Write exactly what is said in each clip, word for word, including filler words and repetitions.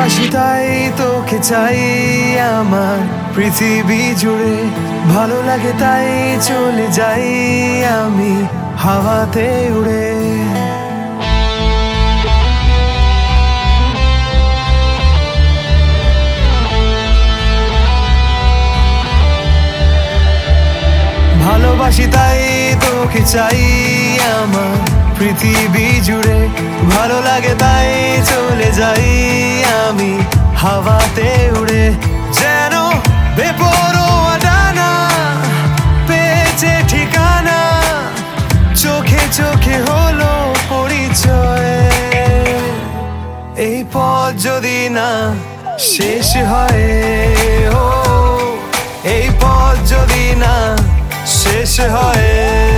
ভালোবাসি তাই তোকে চাই আমার পৃথিবী জুড়ে, ভালো লাগে তাই চলে যাই আমি হাওয়াতে উড়ে। ভালোবাসি তাই তোকে চাই আমার পৃথিবী জুড়ে, ভালো লাগে তাই চলে যাই আমি হাওয়াতে উড়ে। যেন বেপরোয়া ডানা পেয়েছে ঠিকানা, চোখে চোখে হলো পরিচয়। এই পথ যদি না শেষ হয়, ও এই পথ যদি না শেষ হয়,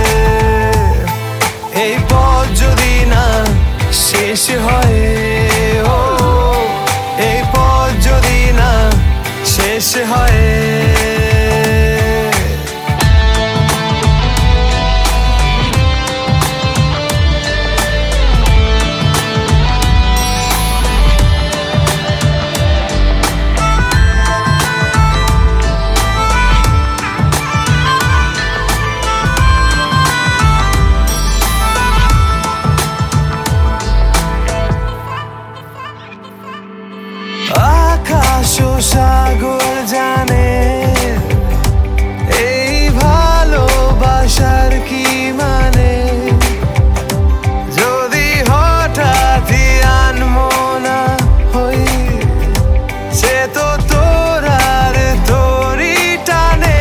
এই পথ যদি না শেষ হয়, ও এই পথ যদি না শেষ হয়। আকাশ ও সাগর জানে এই ভালোবাসার কি মানে, যদি হঠাৎই আনমনা হই সে তো তোর আর তোরই টানে।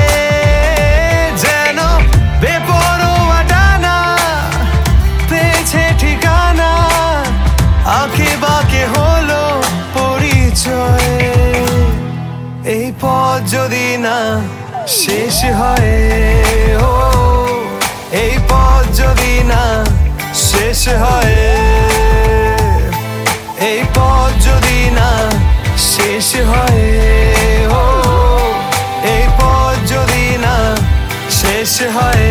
যেন বেপরোয়া ডানা পেয়েছে ঠিকানা, আঁকে বাঁকে হলো পরিচয়। এই পথ যদি না শেষ হয়, ও এই পথ যদি না শেষ হয়, এই পথ যদি না শেষ হয়, ও এই পথ যদি না শেষ হয়।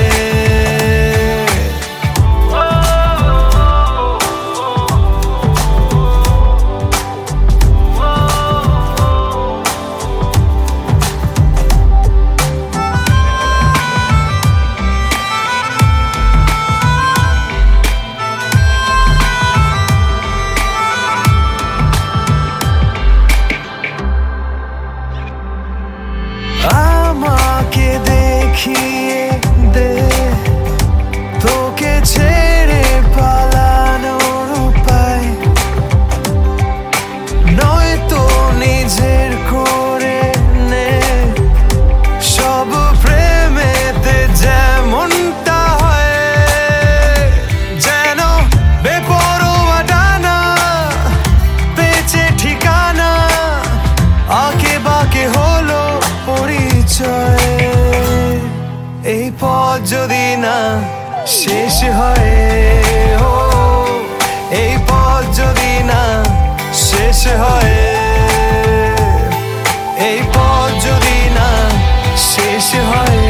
আমাকে দেখিয়ে দে তোকে ছেড়ে পালানোর উপায়, নয়তো নিজের করে নে সব প্রেমেতে যেমনটা হয়। যেন বেপরোয়া ডানা পেয়েছে ঠিকানা, আঁকে বাঁকে হলো পরিচয়। এই পথ যদি না শেষ হয়, ও এই পথ যদি না শেষ হয়, এই পথ যদি না শেষ হয়।